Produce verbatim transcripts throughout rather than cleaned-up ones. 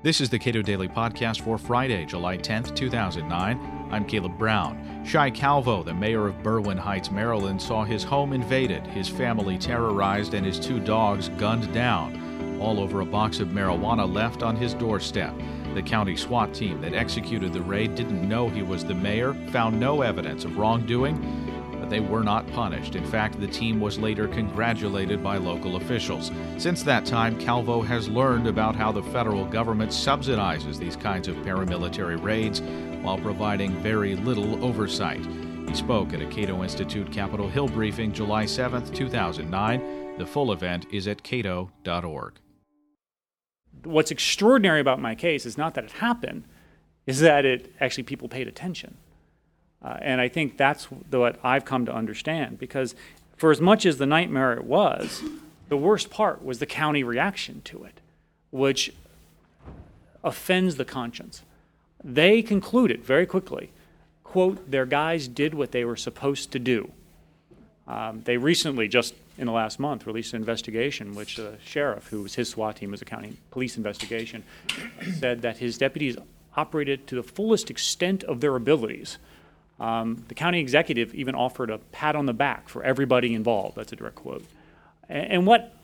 This is the Cato Daily Podcast for Friday, July tenth, two thousand nine. I'm Caleb Brown. Shai Calvo, the mayor of Berwyn Heights, Maryland, saw his home invaded, his family terrorized, and his two dogs gunned down, all over a box of marijuana left on his doorstep. The county SWAT team that executed the raid didn't know he was the mayor, found no evidence of wrongdoing, but they were not punished. In fact, the team was later congratulated by local officials. Since that time, Calvo has learned about how the federal government subsidizes these kinds of paramilitary raids while providing very little oversight. He spoke at a Cato Institute Capitol Hill briefing July seventh, two thousand nine. The full event is at cato dot org. What's extraordinary about my case is not that it happened, is that it actually people paid attention. Uh, and I think that's what I've come to understand, because for as much as the nightmare it was, the worst part was the county reaction to it, which offends the conscience. They concluded very quickly, quote, their guys did what they were supposed to do. Um, they recently, just in the last month, released an investigation which the sheriff, who was his SWAT team, was a county police investigation, said that his deputies operated to the fullest extent of their abilities. Um, the county executive even offered a pat on the back for everybody involved. That's a direct quote. And, and what,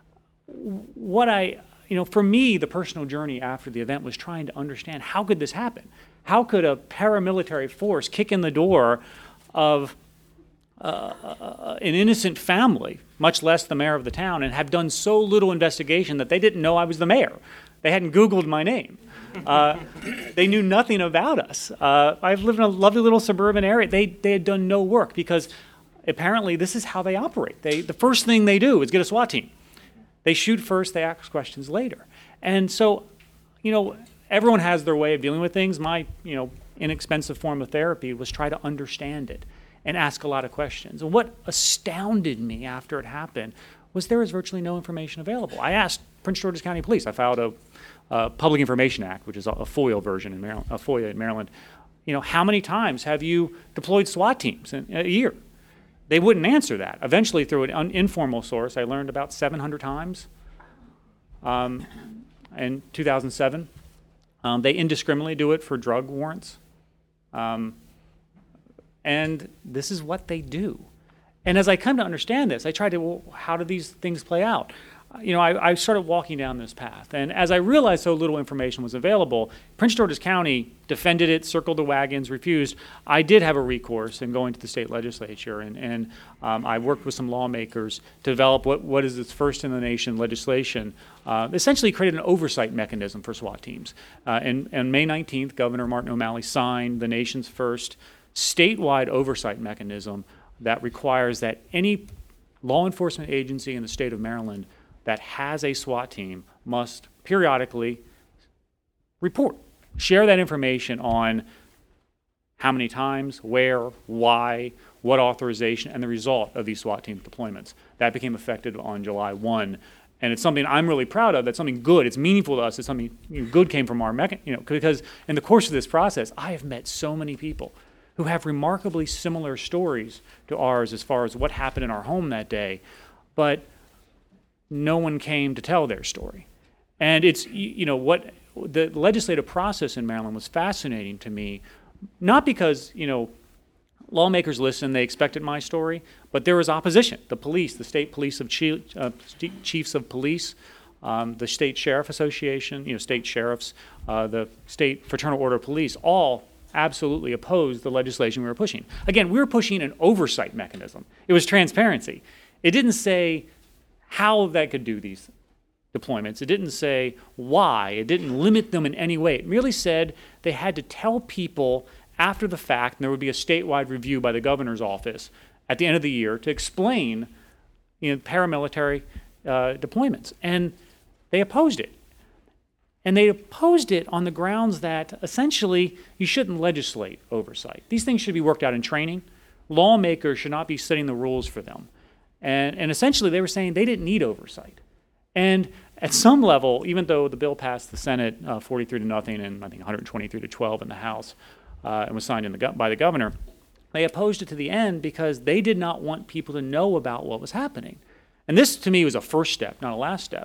what I, you know, for me, the personal journey after the event was trying to understand, how could this happen? How could a paramilitary force kick in the door of uh, uh, an innocent family, much less the mayor of the town, and have done so little investigation that they didn't know I was the mayor? They hadn't Googled my name. Uh, they knew nothing about us. Uh, I've lived in a lovely little suburban area. They they had done no work, because apparently this is how they operate. They the first thing they do is get a SWAT team. They shoot first, they ask questions later. And so, you know, everyone has their way of dealing with things. My, you know, inexpensive form of therapy was try to understand it and ask a lot of questions. And what astounded me after it happened was there was virtually no information available. I asked Prince George's County Police. I filed a uh, Public Information Act, which is a, a FOIA version in Maryland, a FOIA in Maryland. You know, how many times have you deployed SWAT teams in a year? They wouldn't answer that. Eventually, through an un- informal source, I learned about seven hundred times um, in two thousand seven. Um, they indiscriminately do it for drug warrants. Um, and this is what they do. And as I come to understand this, I try to, well, how do these things play out? You know, I, I started walking down this path. And as I realized so little information was available, Prince George's County defended it, circled the wagons, refused. I did have a recourse in going to the state legislature, and, and um, I worked with some lawmakers to develop what, what is its first-in-the-nation legislation, uh, essentially created an oversight mechanism for SWAT teams. Uh, and, and May nineteenth, Governor Martin O'Malley signed the nation's first statewide oversight mechanism that requires that any law enforcement agency in the state of Maryland that has a SWAT team must periodically report, share that information on how many times, where, why, what authorization, and the result of these SWAT team deployments. That became effective on July first. And it's something I'm really proud of. That's something good. It's meaningful to us. It's something, you know, good came from our mecha- you know, because in the course of this process, I have met so many people who have remarkably similar stories to ours as far as what happened in our home that day, but no one came to tell their story. And it's, you know, what the legislative process in Maryland was fascinating to me, not because, you know, lawmakers listened, they expected my story, but there was opposition. The police, the state police of chief, uh, chiefs of police, um, the state sheriff association, you know, state sheriffs, uh, the state fraternal order of police, all absolutely opposed the legislation we were pushing. Again, we were pushing an oversight mechanism. It was transparency. It didn't say how that could do these deployments. It didn't say why. It didn't limit them in any way. It merely said they had to tell people after the fact, and there would be a statewide review by the governor's office at the end of the year to explain, you know, paramilitary uh, deployments. And they opposed it. And they opposed it on the grounds that essentially you shouldn't legislate oversight. These things should be worked out in training. Lawmakers should not be setting the rules for them. And, and essentially they were saying they didn't need oversight. And at some level, even though the bill passed the Senate uh, forty-three to nothing and I think one hundred twenty-three to twelve in the House uh, and was signed in the go- by the governor, they opposed it to the end because they did not want people to know about what was happening. And this to me was a first step, not a last step.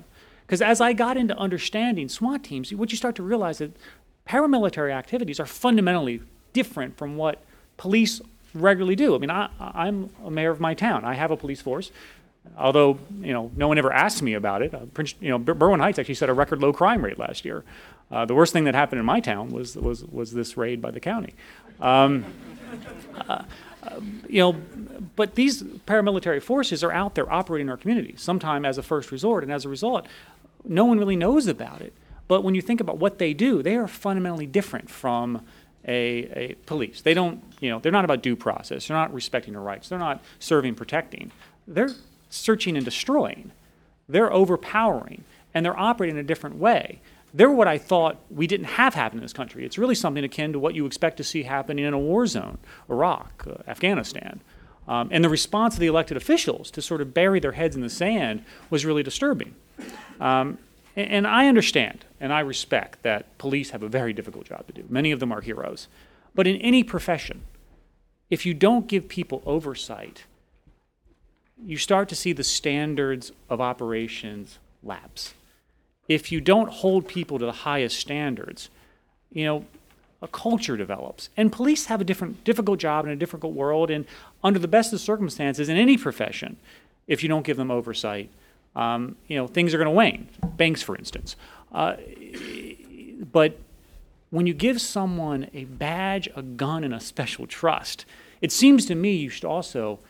Because as I got into understanding SWAT teams, what you start to realize that paramilitary activities are fundamentally different from what police regularly do. I mean, I, I'm a mayor of my town. I have a police force, although, you know, no one ever asked me about it. Uh, Prince, you know, Berwyn Heights actually set a record low crime rate last year. Uh, the worst thing that happened in my town was was was this raid by the county. Um, uh, uh, you know, but these paramilitary forces are out there operating in our community, sometime as a first resort, and as a result, no one really knows about it. But when you think about what they do, they are fundamentally different from a, a police. They don't, you know, they're not about due process. They're not respecting your rights. They're not serving, protecting. They're searching and destroying. They're overpowering, and they're operating in a different way. They're what I thought we didn't have happen in this country. It's really something akin to what you expect to see happening in a war zone, Iraq, uh, Afghanistan. Um, and the response of the elected officials to sort of bury their heads in the sand was really disturbing. Um, and, and I understand and I respect that police have a very difficult job to do. Many of them are heroes. But in any profession, if you don't give people oversight, you start to see the standards of operations lapse. If you don't hold people to the highest standards, you know, a culture develops. And police have a different, difficult job in a difficult world, and under the best of circumstances in any profession, if you don't give them oversight, um, you know, things are going to wane. Banks, for instance. Uh, but when you give someone a badge, a gun, and a special trust, it seems to me you should also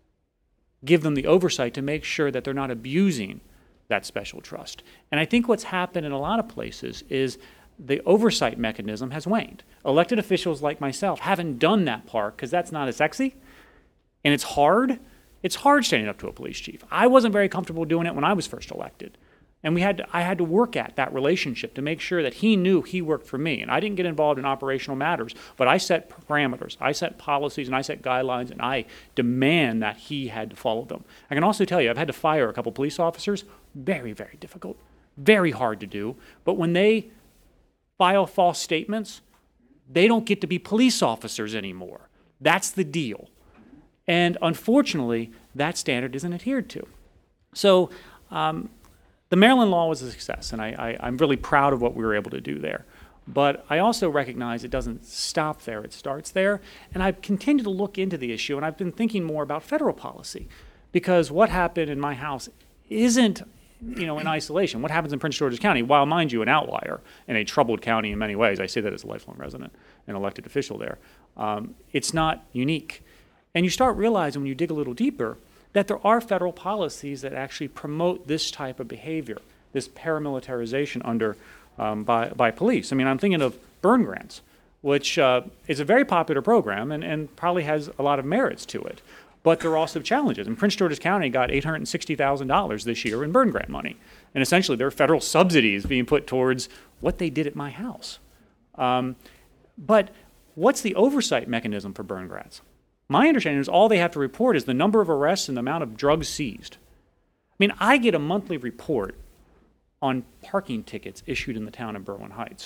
give them the oversight to make sure that they're not abusing that special trust. And I think what's happened in a lot of places is the oversight mechanism has waned. Elected officials like myself haven't done that part because that's not as sexy, and it's hard. It's hard standing up to a police chief. I wasn't very comfortable doing it when I was first elected. And we had to, I had to work at that relationship to make sure that he knew he worked for me. And I didn't get involved in operational matters, but I set parameters, I set policies, and I set guidelines, and I demand that he had to follow them. I can also tell you, I've had to fire a couple police officers. Very, very difficult, very hard to do. But when they file false statements, they don't get to be police officers anymore. That's the deal. And unfortunately, that standard isn't adhered to. So um, the Maryland law was a success, and I, I, I'm really proud of what we were able to do there. But I also recognize it doesn't stop there. It starts there. And I've continued to look into the issue, and I've been thinking more about federal policy. Because what happened in my house isn't, you know, in isolation. What happens in Prince George's County, while, mind you, an outlier in a troubled county in many ways, I say that as a lifelong resident and elected official there, um, it's not unique. And you start realizing when you dig a little deeper that there are federal policies that actually promote this type of behavior, this paramilitarization under um, by, by police. I mean, I'm thinking of burn grants, which uh, is a very popular program and, and probably has a lot of merits to it. But there are also challenges. And Prince George's County got eight hundred sixty thousand dollars this year in burn grant money. And essentially, there are federal subsidies being put towards what they did at my house. Um, but what's the oversight mechanism for burn grants? My understanding is all they have to report is the number of arrests and the amount of drugs seized. I mean, I get a monthly report on parking tickets issued in the town of Berwyn Heights.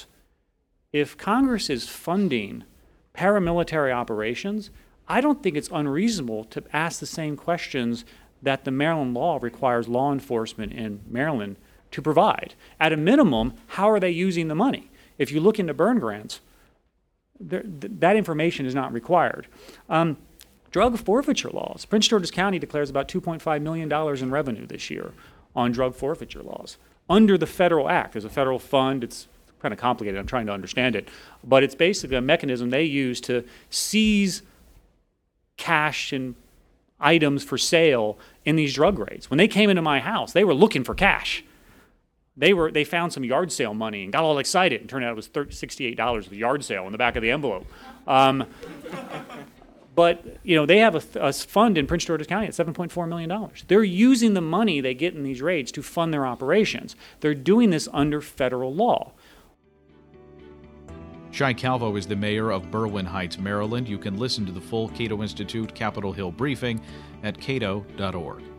If Congress is funding paramilitary operations, I don't think it's unreasonable to ask the same questions that the Maryland law requires law enforcement in Maryland to provide. At a minimum, how are they using the money? If you look into burn grants, there, th- that information is not required. Um, drug forfeiture laws. Prince George's County declares about two point five million dollars in revenue this year on drug forfeiture laws. Under the federal act, there's a federal fund. It's kind of complicated. I'm trying to understand it. But it's basically a mechanism they use to seize cash and items for sale in these drug raids. When they came into my house, they were looking for cash. They were they found some yard sale money and got all excited, and turned out it was sixty-eight dollars of the yard sale in the back of the envelope. Um, but you know they have a, a fund in Prince George's County at seven point four million dollars. They're using the money they get in these raids to fund their operations. They're doing this under federal law. Shai Calvo is the mayor of Berwyn Heights, Maryland. You can listen to the full Cato Institute Capitol Hill briefing at cato dot org.